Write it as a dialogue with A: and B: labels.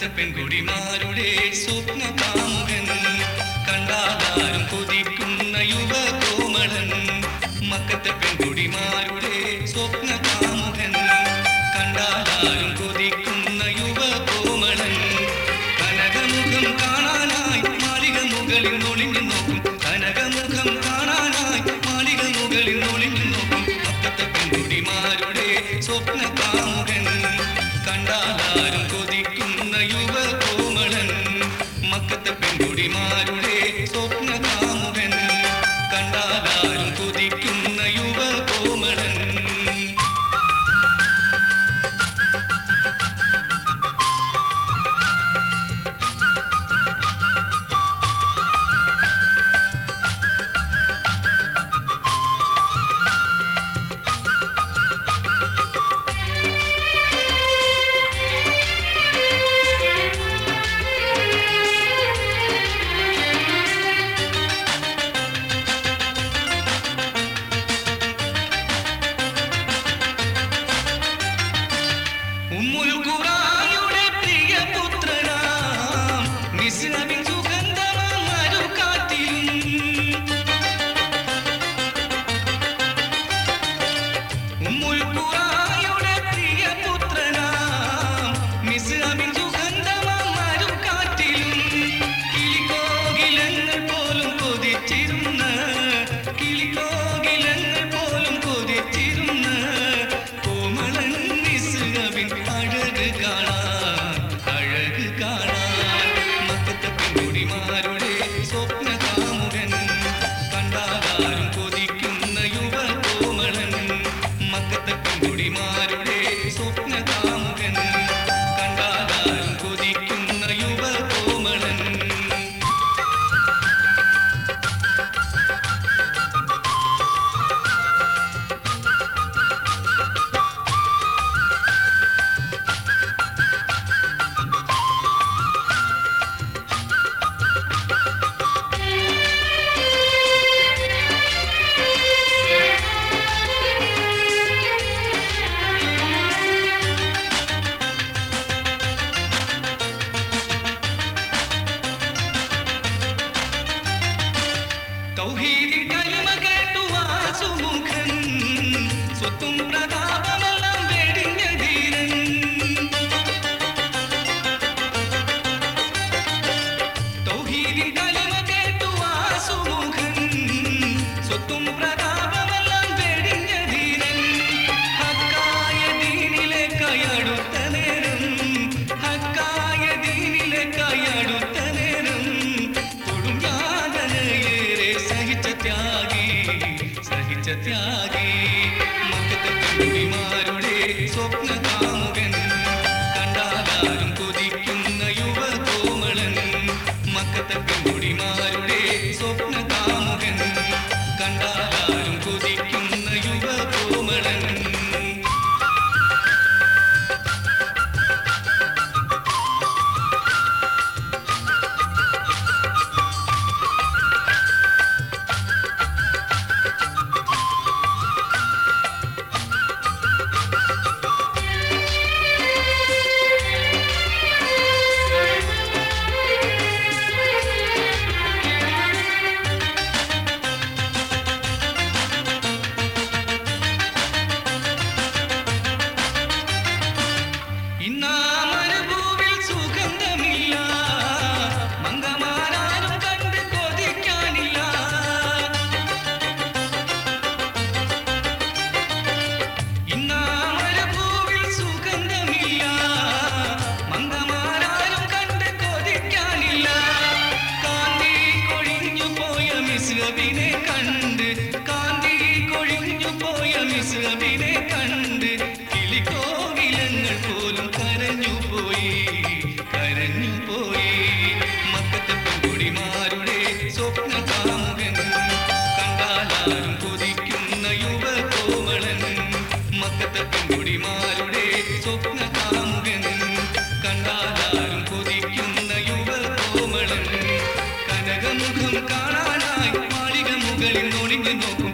A: പെൺകുടിമാരുടെ സ്വപ്ന കാമുകൻ കണ്ടാലാരും കൊതിക്കുന്ന യുവ കോമളൻ മക്കത്തെ പെൺകുടിമാരുടെ സ്വപ്ന കാമുകൻ കണ്ടാലാരും കൊതിക്കുന്ന യുവ കോമളൻ കനകമുഖം കാണാനായി മാളിക മുകളിൽ ഒളിഞ്ഞു നോക്കും കനകമുഖം കാണാനായി മാളിക മുകളിൽ ഒളിഞ്ഞു നോക്കും മക്കത്തെ പെൺകുടിമാരുടെ സ്വപ്ന കാമുകൻ കണ്ടാലാരും കൊതിക്കുന്ന യുവ കോമളൻ മക്കത്തെ പെൺകുടിമാരുടെ സ്വപ്ന കാമുകൻ കണ്ടാലാരും കൊതിക്കുന്ന യുവ കോമളൻ ഉമ്മുൽ ഖുറായുടെ പ്രിയപുത്രനാം മിസ്രബിൻ സുഗന്ധമാം മരുക്കാറ്റിലും ഉമ്മുൽ ഖുറായുടെ പ്രിയപുത്രനാം മിസ്രബിൻ സുഗന്ധമാം മരുക്കാറ്റിലും കിളികോകിലങ്ങൾ പോലും കൊതിച്ചിരുന്ന കിളികോകിലങ്ങൾ പോലും കൊതിച്ചിരുന്ന കോമളൻ മിസ്രബിൻ അഴക് കാണാൻ മക്കത്തെ പെൺകുടിമാരുടെ സ്വപ്ന കാമുകൻ കണ്ടാലാരും കൊതിക്കുന്ന യുവ കോമളൻ മക്കത്തെ പെൺകുടിമാരുടെ സ്വപ്ന കാമുകൻ കണ്ടാലാരും കൊതിക്കുന്ന യുവ കോമളൻ തൗഹീദിൻ കലിമ കേട്ടു വാസുമുഖൻ സ്വത്തും പ്രതാപമെല്ലാം വെടിഞ്ഞ ധീരൻ തൗഹീദിൻ കലിമ കേട്ടു വാസുമുഖൻ സ്വത്തും പ്രതാപമെല്ലാം വെടിഞ്ഞ ധീരൻ ഹക്കായ ദീനിലേക്കായി അടുത്ത നേരം ഹക്കായ ദീനിലേക്കായി അടുത്ത നേരം കൊടും യാതനയേറെ സഹിച്ച ത്യാഗി മക്കത്തെ പെൺകുടിമാരുടെ സ്വപ്ന കാമുകൻ കണ്ടാലാരും കൊതിക്കുന്ന യുവ കോമളൻ മക്കത്തെ പെൺകുടിമാരുടെ സ്വപ്ന കാമുകൻ കണ്ടാലാരും കൊതിക്കുന്ന യുവ കോമളൻ ഇന്നാമരുഭൂവിൽ സുഗന്ധമില്ല മംഗമാരാരും കണ്ട് കൊതിക്കാനില്ല ഇന്നാമരുഭൂവിൽ സുഗന്ധമില്ല മംഗമാരാരും കണ്ട് കൊതിക്കാനില്ല കാന്തി കൊഴിഞ്ഞു പോയ മിസ്രബിനെ കണ്ട് കാന്തി കൊഴിഞ്ഞു പോയ മിസ്രബിനെ കണ്ട് കിളികോകിലങ്ങൾ പോലും കരഞ്ഞുപോയി മക്കത്തെ പെൺകുടിമാരുടെ സ്വപ്ന കാമുകൻ കണ്ടാലാരും കൊതിക്കുന്ന യുവ കോമളൻ മക്കത്തെ പെൺകുടിമാരുടെ സ്വപ്ന കാമുകൻ കണ്ടാലാരും കൊതിക്കുന്ന യുവ കോമളൻ കനകമുഖം കാണാനായി മാളിക മുകളിൽ ഒളിഞ്ഞു നോക്കും